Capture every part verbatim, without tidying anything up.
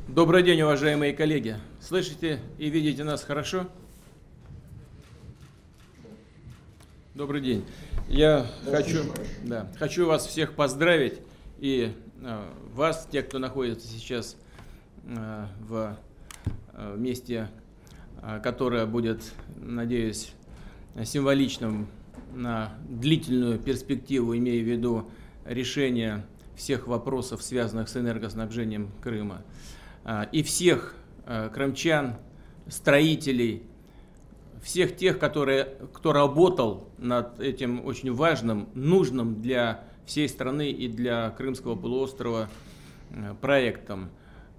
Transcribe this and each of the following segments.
Добрый день, уважаемые коллеги. Слышите и видите нас хорошо? Добрый день. Я да, хочу, да, хочу вас всех поздравить и э, вас, тех, кто находится сейчас э, в э, месте, э, которое будет, надеюсь, символичным на длительную перспективу, имея в виду решение всех вопросов, связанных с энергоснабжением Крыма. И всех крымчан, строителей, всех тех, которые, кто работал над этим очень важным, нужным для всей страны и для Крымского полуострова проектом.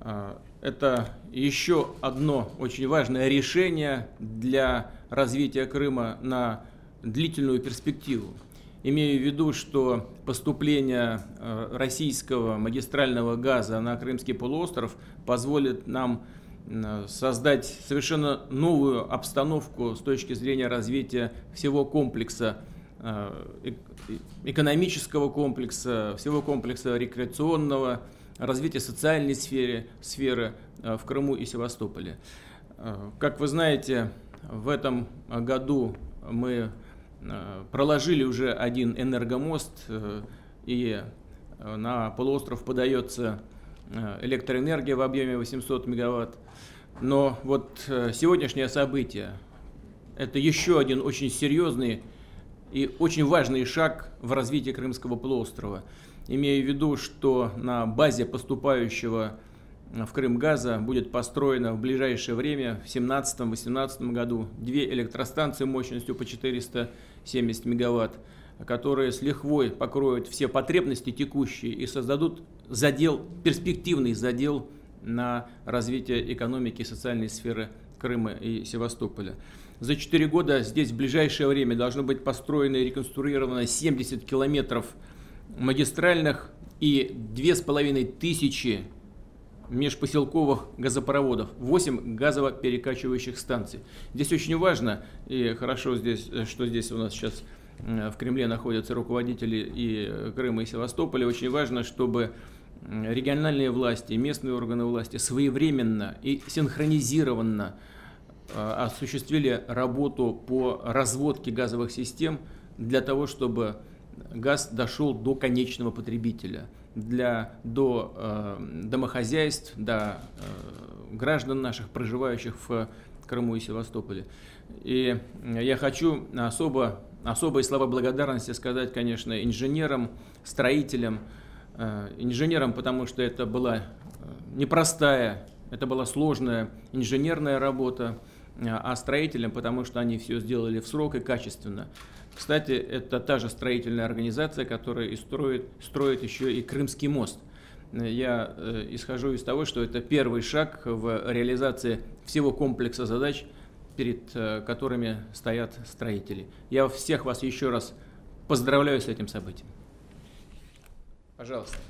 Это еще одно очень важное решение для развития Крыма на длительную перспективу. Имею в виду, что поступление российского магистрального газа на Крымский полуостров позволит нам создать совершенно новую обстановку с точки зрения развития всего комплекса, экономического комплекса, всего комплекса рекреационного, развития социальной сферы, сферы в Крыму и Севастополе. Как вы знаете, в этом году мы проложили уже один энергомост, и на полуостров подается электроэнергия в объеме восемьсот мегаватт. Но вот сегодняшнее событие – это еще один очень серьезный и очень важный шаг в развитии Крымского полуострова. Имея в виду, что на базе поступающего в Крым газа будет построено в ближайшее время, в две тысячи семнадцатом — две тысячи восемнадцатом году, две электростанции мощностью по четыреста семьдесят мегаватт, которые с лихвой покроют все потребности текущие и создадут задел, перспективный задел на развитие экономики и социальной сферы Крыма и Севастополя. За четыре года здесь в ближайшее время должно быть построено и реконструировано семьдесят километров магистральных и две с половиной тысячи межпоселковых газопроводов, восемь газово-перекачивающих станций. Здесь очень важно, и хорошо, здесь, что здесь у нас сейчас в Кремле находятся руководители и Крыма, и Севастополя, очень важно, чтобы региональные власти, местные органы власти своевременно и синхронизированно осуществили работу по разводке газовых систем для того, чтобы газ дошел до конечного потребителя, для, до э, домохозяйств, до э, граждан наших, проживающих в Крыму и Севастополе. И я хочу особо, особые слова благодарности сказать, конечно, инженерам, строителям, э, инженерам, потому что это была непростая, это была сложная инженерная работа, а строителям, потому что они все сделали в срок и качественно. Кстати, это та же строительная организация, которая и строит, строит еще и Крымский мост. Я э, исхожу из того, что это первый шаг в реализации всего комплекса задач, перед э, которыми стоят строители. Я всех вас еще раз поздравляю с этим событием. Пожалуйста.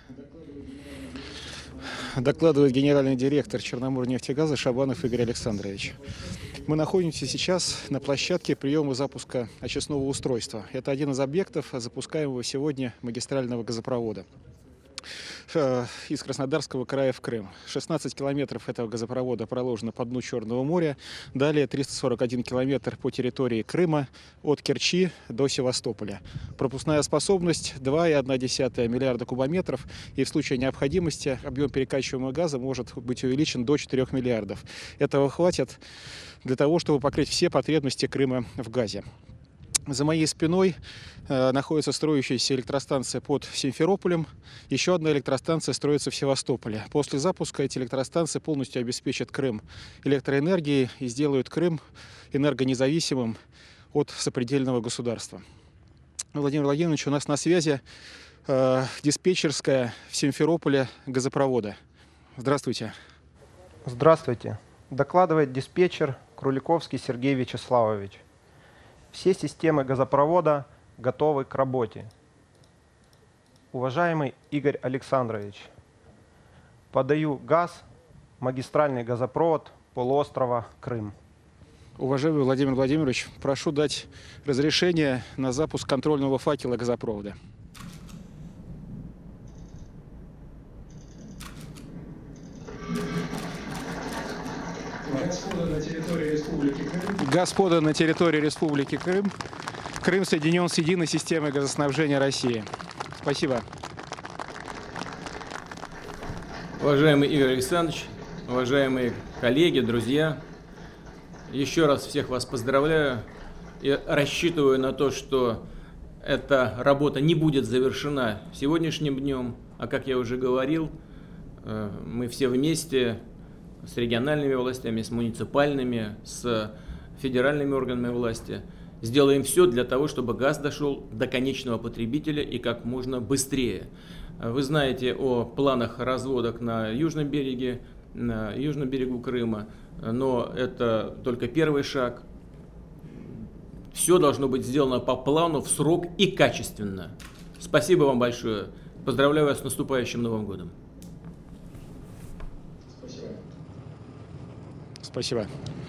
Докладывает генеральный директор Черноморнефтегаза Шабанов Игорь Александрович. Мы находимся сейчас на площадке приема и запуска очистного устройства. Это один из объектов запускаемого сегодня магистрального газопровода из Краснодарского края в Крым. шестнадцать километров этого газопровода проложено по дну Черного моря. Далее триста сорок один километр по территории Крыма от Керчи до Севастополя. Пропускная способность два и одна десятая миллиарда кубометров. И в случае необходимости объем перекачиваемого газа может быть увеличен до четырёх миллиардов. Этого хватит для того, чтобы покрыть все потребности Крыма в газе. За моей спиной э, находится строящаяся электростанция под Симферополем. Еще одна электростанция строится в Севастополе. После запуска эти электростанции полностью обеспечат Крым электроэнергией и сделают Крым энергонезависимым от сопредельного государства. Владимир Владимирович, у нас на связи э, диспетчерская в Симферополе газопровода. Здравствуйте. Здравствуйте. Докладывает диспетчер Круликовский Сергей Вячеславович. Все системы газопровода готовы к работе. Уважаемый Игорь Александрович, подаю газ, магистральный газопровод полуострова Крым. Уважаемый Владимир Владимирович, прошу дать разрешение на запуск контрольного факела газопровода. Газ подан на территории Республики Крым. Газ подан на территории Республики Крым. Крым соединен с единой системой газоснабжения России. Спасибо. Уважаемый Игорь Александрович, уважаемые коллеги, друзья, еще раз всех вас поздравляю и рассчитываю на то, что эта работа не будет завершена сегодняшним днем, а, как я уже говорил, мы все вместе с региональными властями, с муниципальными, с федеральными органами власти сделаем все для того, чтобы газ дошел до конечного потребителя и как можно быстрее. Вы знаете о планах разводок на южном береге, на южном берегу Крыма, но это только первый шаг. Все должно быть сделано по плану, в срок и качественно. Спасибо вам большое. Поздравляю вас с наступающим Новым годом. Спасибо. Спасибо.